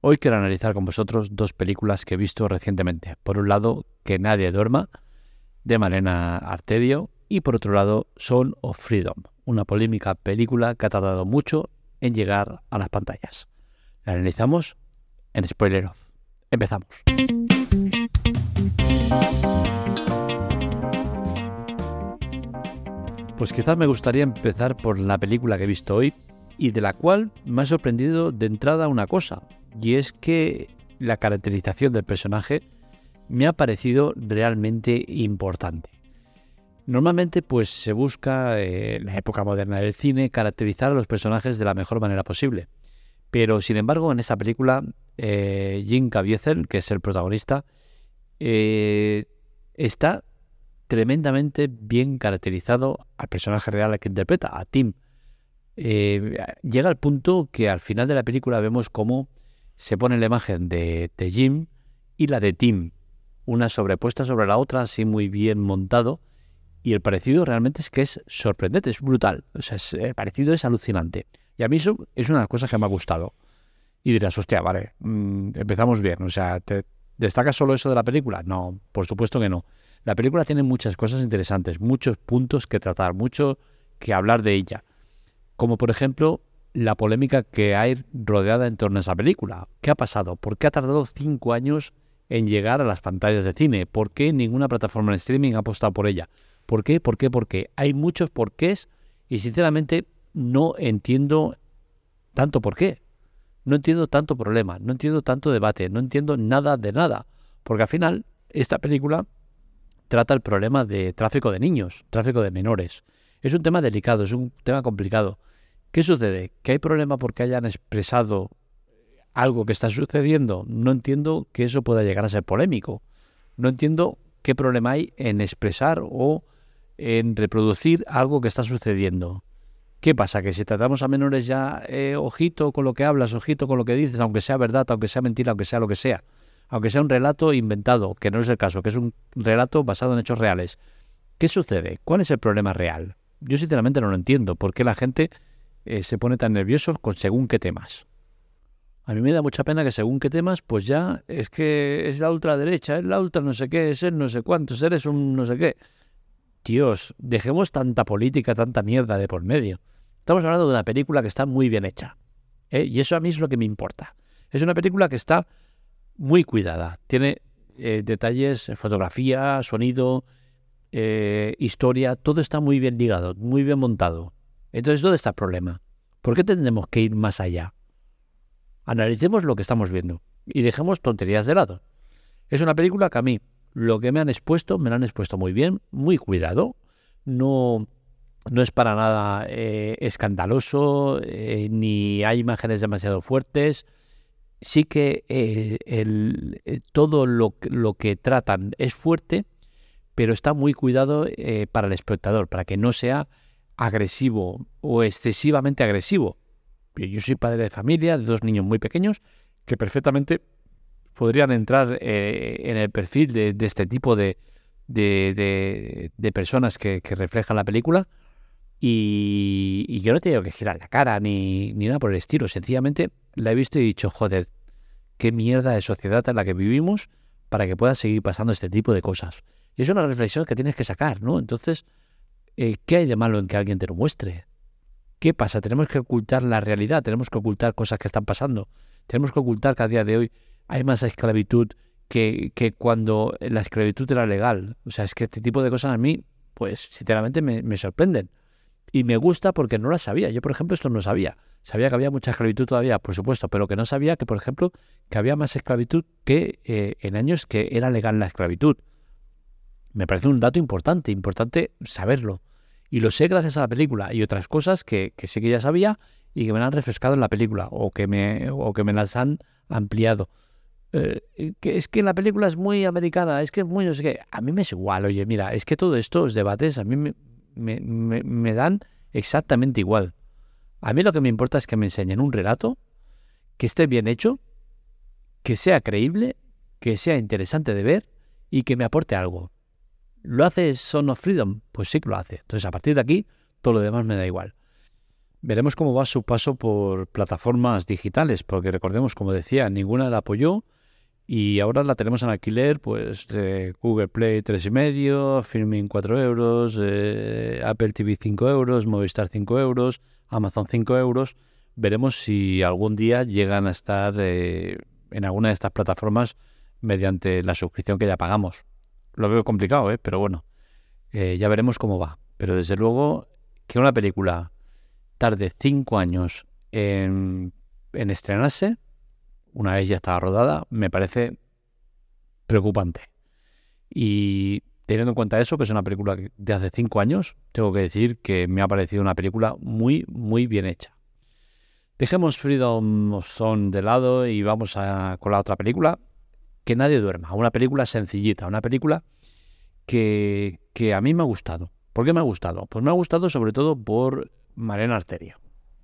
Hoy quiero analizar con vosotros dos películas que he visto recientemente. Por un lado, Que nadie duerma, de Malena Artedio, y por otro lado, Sound of Freedom, una polémica película que ha tardado mucho en llegar a las pantallas. La analizamos en Spoiler Off. Empezamos. Pues quizás me gustaría empezar por la película que he visto hoy y de la cual me ha sorprendido de entrada una cosa, y es que la caracterización del personaje me ha parecido realmente importante. Normalmente pues se busca en la época moderna del cine caracterizar a los personajes de la mejor manera posible, pero sin embargo en esta película Jim Caviezel, que es el protagonista, está tremendamente bien caracterizado al personaje real que interpreta, a Tim. Llega al punto que al final de la película vemos cómo se pone la imagen de Jim y la de Tim, una sobrepuesta sobre la otra, así muy bien montado, y el parecido realmente es que es sorprendente, es brutal, o sea, el parecido es alucinante, y a mí eso es una de las cosas que me ha gustado. Y dirás, hostia, vale, empezamos bien, o sea, ¿te destacas solo eso de la película? No, por supuesto que no. La película tiene muchas cosas interesantes, muchos puntos que tratar, mucho que hablar de ella. Como por ejemplo, la polémica que hay rodeada en torno a esa película. ¿Qué ha pasado? ¿Por qué ha tardado 5 años en llegar a las pantallas de cine? ¿Por qué ninguna plataforma de streaming ha apostado por ella? ¿Por qué? ¿Por qué? ¿Por qué? Hay muchos porqués y sinceramente no entiendo tanto por qué. No entiendo tanto problema, no entiendo tanto debate, no entiendo nada de nada. Porque al final, esta película trata el problema de tráfico de niños, tráfico de menores. Es un tema delicado, es un tema complicado. ¿Qué sucede? ¿Que hay problema porque hayan expresado algo que está sucediendo? No entiendo que eso pueda llegar a ser polémico. No entiendo qué problema hay en expresar o en reproducir algo que está sucediendo. ¿Qué pasa? Que si tratamos a menores ya, ojito con lo que hablas, ojito con lo que dices, aunque sea verdad, aunque sea mentira, aunque sea lo que sea. Aunque sea un relato inventado, que no es el caso, que es un relato basado en hechos reales. ¿Qué sucede? ¿Cuál es el problema real? Yo sinceramente no lo entiendo. ¿Por qué la gente se pone tan nervioso con según qué temas? A mí me da mucha pena que según qué temas, pues ya es que es la ultraderecha, es la ultra no sé qué, es el no sé cuántos, eres un no sé qué. Dios, dejemos tanta política, tanta mierda de por medio. Estamos hablando de una película que está muy bien hecha, y eso a mí es lo que me importa. Es una película que está muy cuidada, tiene detalles, fotografía, sonido, historia, todo está muy bien ligado, muy bien montado. Entonces, ¿dónde está el problema? ¿Por qué tendremos que ir más allá? Analicemos lo que estamos viendo y dejemos tonterías de lado. Es una película que a mí, lo que me lo han expuesto muy bien, muy cuidado. No es para nada escandaloso, ni hay imágenes demasiado fuertes. Sí que todo lo que tratan es fuerte, pero está muy cuidado para el espectador, para que no sea agresivo o excesivamente agresivo. Yo soy padre de familia, de 2 niños muy pequeños, que perfectamente podrían entrar en el perfil de este tipo de personas que reflejan la película, y yo no te digo que girar la cara ni nada por el estilo. Sencillamente la he visto y he dicho, joder, qué mierda de sociedad en la que vivimos para que pueda seguir pasando este tipo de cosas. Y es una reflexión que tienes que sacar, ¿no? Entonces, ¿qué hay de malo en que alguien te lo muestre? ¿Qué pasa? Tenemos que ocultar la realidad, tenemos que ocultar cosas que están pasando. Tenemos que ocultar que a día de hoy hay más esclavitud que cuando la esclavitud era legal. O sea, es que este tipo de cosas a mí, pues, sinceramente me sorprenden. Y me gusta porque no las sabía. Yo, por ejemplo, esto no sabía. Sabía que había mucha esclavitud todavía, por supuesto, pero que no sabía que, por ejemplo, que había más esclavitud que en años que era legal la esclavitud. Me parece un dato importante saberlo. Y lo sé gracias a la película y otras cosas que sí que ya sabía y que me han refrescado en la película o que me las han ampliado. Que es que la película es muy americana, es que es muy no sé qué. A mí me es igual, oye, mira, es que todos estos debates a mí me dan exactamente igual. A mí lo que me importa es que me enseñen un relato, que esté bien hecho, que sea creíble, que sea interesante de ver y que me aporte algo. ¿Lo hace Sound of Freedom? Pues sí que lo hace. Entonces, a partir de aquí, todo lo demás me da igual. Veremos cómo va su paso por plataformas digitales, porque recordemos, como decía, ninguna la apoyó y ahora la tenemos en alquiler, pues Google Play 3,5, Filmin 4 euros, Apple TV 5 euros, Movistar 5 euros, Amazon 5 euros. Veremos si algún día llegan a estar en alguna de estas plataformas mediante la suscripción que ya pagamos. Lo veo complicado, pero bueno, ya veremos cómo va. Pero desde luego que una película tarde 5 años en estrenarse, una vez ya estaba rodada, me parece preocupante. Y teniendo en cuenta eso, que es una película de hace 5 años, tengo que decir que me ha parecido una película muy, muy bien hecha. Dejemos Freedom of Sound de lado y vamos con la otra película, Que nadie duerma. Una película sencillita, una película que a mí me ha gustado. ¿Por qué me ha gustado? Pues me ha gustado sobre todo por Malena Arterio.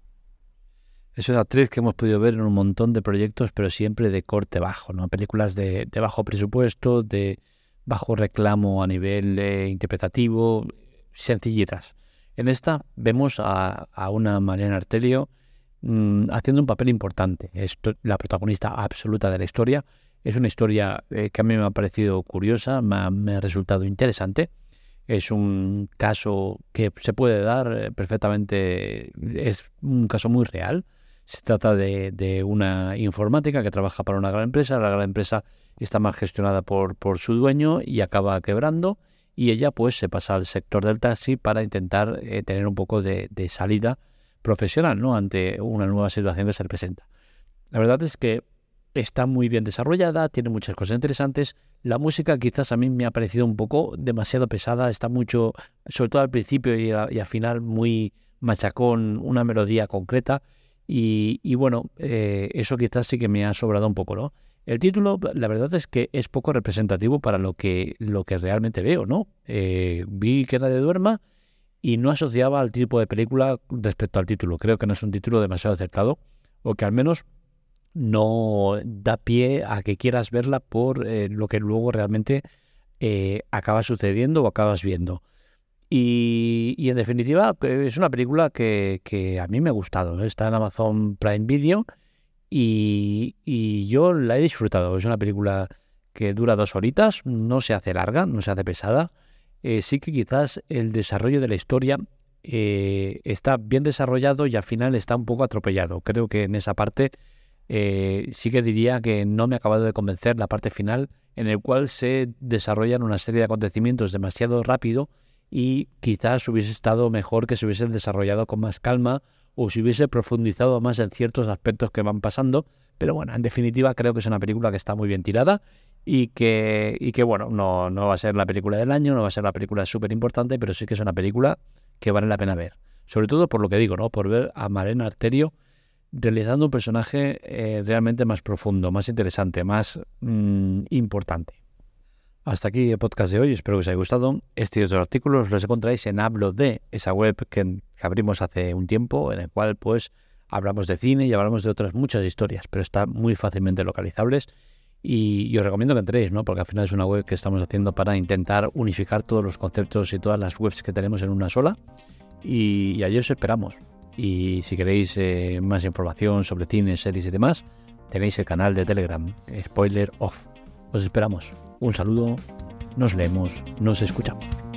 Es una actriz que hemos podido ver en un montón de proyectos, pero siempre de corte bajo, ¿no? Películas de bajo presupuesto, de bajo reclamo a nivel interpretativo, sencillitas. En esta vemos a una Malena Arterio haciendo un papel importante. Es la protagonista absoluta de la historia. Es una historia que a mí me ha parecido curiosa, me ha resultado interesante. Es un caso que se puede dar perfectamente, es un caso muy real. Se trata de una informática que trabaja para una gran empresa. La gran empresa está mal gestionada por su dueño y acaba quebrando. Y ella pues se pasa al sector del taxi para intentar tener un poco de salida profesional, ¿no? Ante una nueva situación que se le presenta. La verdad es que está muy bien desarrollada, tiene muchas cosas interesantes. La música quizás a mí me ha parecido un poco demasiado pesada, está mucho, sobre todo al principio y al final, muy machacón, una melodía concreta. Y bueno, eso quizás sí que me ha sobrado un poco, ¿no? El título, la verdad es que es poco representativo para lo que realmente veo, ¿no? Vi Que nadie duerma y no asociaba al tipo de película respecto al título. Creo que no es un título demasiado acertado, o que al menos no da pie a que quieras verla por lo que luego realmente acaba sucediendo o acabas viendo. Y en definitiva es una película que a mí me ha gustado, ¿no? Está en Amazon Prime Video y yo la he disfrutado. Es una película que dura 2 horitas, no se hace larga, no se hace pesada. Sí que quizás el desarrollo de la historia está bien desarrollado y al final está un poco atropellado. Creo que en esa parte sí que diría que no me ha acabado de convencer la parte final, en el cual se desarrollan una serie de acontecimientos demasiado rápido y quizás hubiese estado mejor que se hubiese desarrollado con más calma o si hubiese profundizado más en ciertos aspectos que van pasando. Pero bueno, en definitiva creo que es una película que está muy bien tirada y que bueno, no va a ser la película del año, no va a ser la película súper importante, pero sí que es una película que vale la pena ver. Sobre todo por lo que digo, ¿no? Por ver a Malena Arterio realizando un personaje realmente más profundo, más interesante, más importante. Hasta aquí el podcast de hoy, espero que os haya gustado. Este y otros artículos los encontráis en Hablo de, esa web que abrimos hace un tiempo, en el cual pues hablamos de cine y hablamos de otras muchas historias, pero está muy fácilmente localizables y os recomiendo que entréis, ¿no? Porque al final es una web que estamos haciendo para intentar unificar todos los conceptos y todas las webs que tenemos en una sola y allí os esperamos. Y si queréis más información sobre cine, series y demás, tenéis el canal de Telegram, Spoiler Off. Os esperamos. Un saludo, nos leemos, nos escuchamos.